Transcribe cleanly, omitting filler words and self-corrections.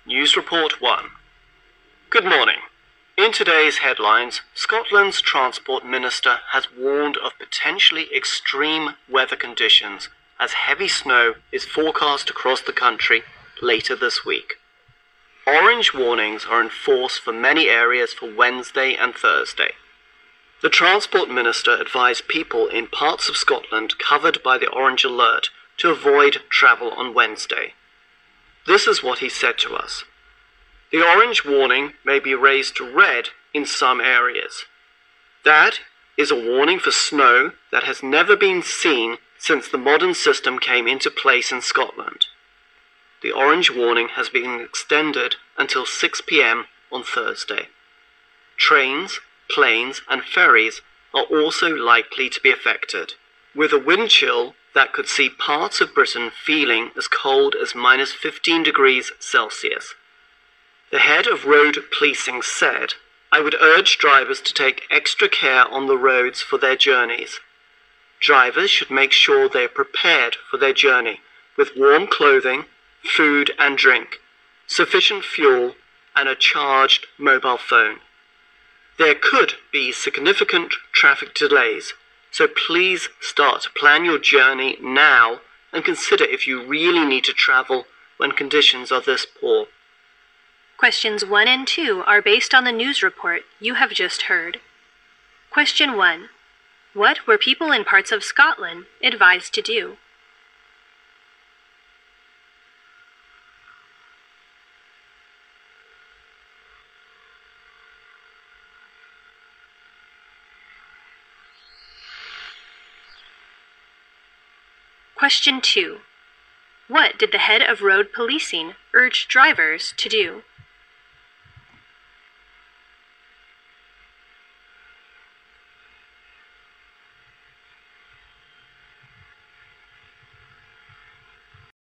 News Report 1. Good morning. In today's headlines, Scotland's Transport Minister has warned of potentially extreme weather conditions as heavy snow is forecast across the country later this week. Orange warnings are in force for many areas for Wednesday and Thursday. The Transport Minister advised people in parts of Scotland covered by the orange alert to avoid travel on Wednesday. This is what he said to us. The orange warning may be raised to red in some areas. That is a warning for snow that has never been seen since the modern system came into place in Scotland. The orange warning has been extended until 6 p.m. on Thursday. Trains, planes and ferries are also likely to be affected, with a wind chill that could see parts of Britain feeling as cold as minus 15 degrees Celsius. The head of road policing said, "I would urge drivers to take extra care on the roads for their journeys. Drivers should make sure they are prepared for their journey with warm clothing, food and drink, sufficient fuel, and a charged mobile phone. There could be significant traffic delays, so please start to plan your journey now and consider if you really need to travel when conditions are this poor." Questions 1 and 2 are based on the news report you have just heard. Question 1. What were people in parts of Scotland advised to do? Question 2. What did the head of road policing urge drivers to do?